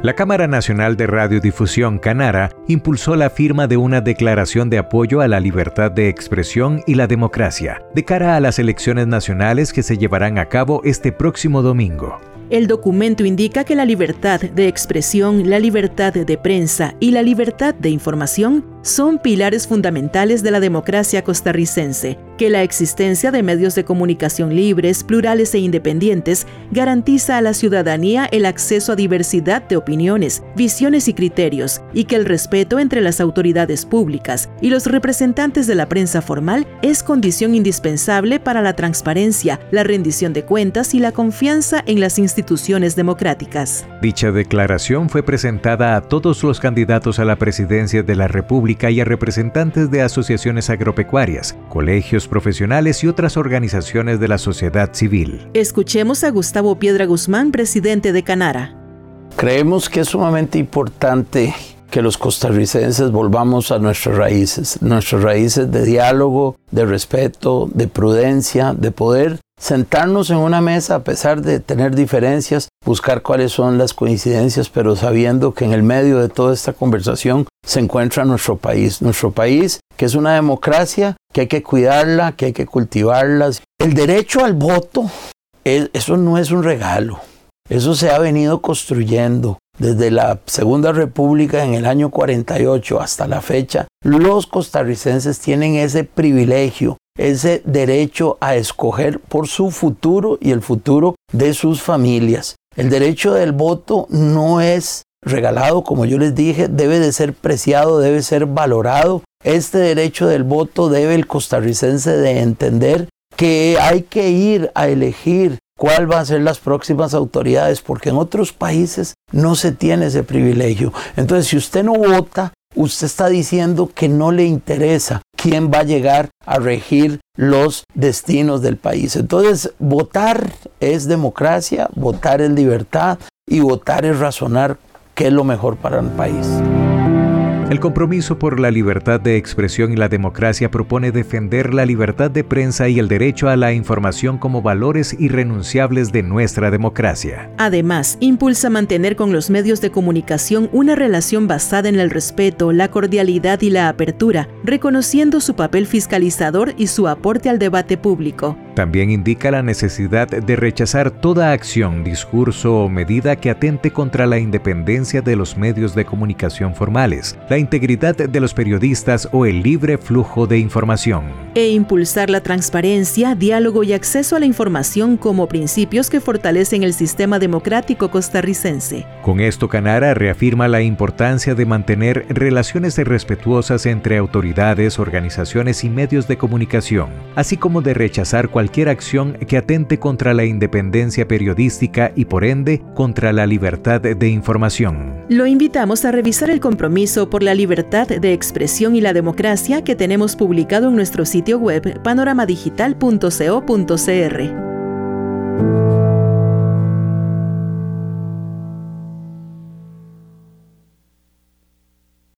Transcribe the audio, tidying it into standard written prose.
La Cámara Nacional de Radiodifusión, Canara, impulsó la firma de una declaración de apoyo a la libertad de expresión y la democracia, de cara a las elecciones nacionales que se llevarán a cabo este próximo domingo. El documento indica que la libertad de expresión, la libertad de prensa y la libertad de información son pilares fundamentales de la democracia costarricense, que la existencia de medios de comunicación libres, plurales e independientes garantiza a la ciudadanía el acceso a diversidad de opiniones, visiones y criterios, y que el respeto entre las autoridades públicas y los representantes de la prensa formal es condición indispensable para la transparencia, la rendición de cuentas y la confianza en las instituciones democráticas. Dicha declaración fue presentada a todos los candidatos a la presidencia de la República y a representantes de asociaciones agropecuarias, colegios profesionales y otras organizaciones de la sociedad civil. Escuchemos a Gustavo Piedra Guzmán, presidente de Canara. Creemos que es sumamente importante que los costarricenses volvamos a nuestras raíces de diálogo, de respeto, de prudencia, de poder sentarnos en una mesa a pesar de tener diferencias, buscar cuáles son las coincidencias, pero sabiendo que en el medio de toda esta conversación se encuentra nuestro país que es una democracia, que hay que cuidarla, que hay que cultivarla. El derecho al voto, eso no es un regalo, eso se ha venido construyendo. Desde la Segunda República en el año 48 hasta la fecha, los costarricenses tienen ese privilegio, ese derecho a escoger por su futuro y el futuro de sus familias. El derecho del voto no es regalado, como yo les dije, debe de ser preciado, debe ser valorado. Este derecho del voto debe el costarricense de entender que hay que ir a elegir cuál va a ser las próximas autoridades, porque en otros países no se tiene ese privilegio. Entonces, si usted no vota, usted está diciendo que no le interesa quién va a llegar a regir los destinos del país. Entonces, votar es democracia, votar es libertad y votar es razonar qué es lo mejor para el país. El compromiso por la libertad de expresión y la democracia propone defender la libertad de prensa y el derecho a la información como valores irrenunciables de nuestra democracia. Además, impulsa mantener con los medios de comunicación una relación basada en el respeto, la cordialidad y la apertura, reconociendo su papel fiscalizador y su aporte al debate público. También indica la necesidad de rechazar toda acción, discurso o medida que atente contra la independencia de los medios de comunicación formales, la integridad de los periodistas o el libre flujo de información. E impulsar la transparencia, diálogo y acceso a la información como principios que fortalecen el sistema democrático costarricense. Con esto, Canara reafirma la importancia de mantener relaciones respetuosas entre autoridades, organizaciones y medios de comunicación, así como de rechazar cualquier acción que atente contra la independencia periodística y, por ende, contra la libertad de información. Lo invitamos a revisar el compromiso por la libertad de expresión y la democracia que tenemos publicado en nuestro sitio web panoramadigital.co.cr.